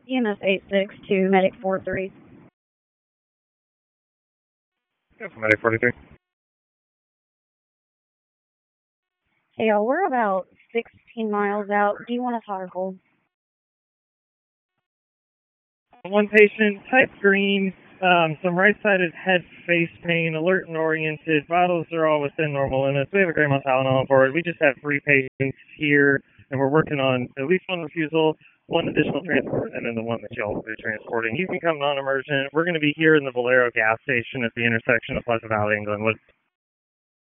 EMS 862, Medic 43. Yes, Medic 43. Hey, y'all, we're about 16 miles out. Do you want us hot or cold? One patient, type green, some right-sided head face pain, alert and oriented. Vitals are all within normal limits. We have a great amount of Tylenol on board. We just have 3 patients here, and we're working on at least 1 refusal, 1 additional transport, and then the one that y'all will be transporting. You can come non-emergent. We're going to be here in the Valero gas station at the intersection of Pleasant Valley, England.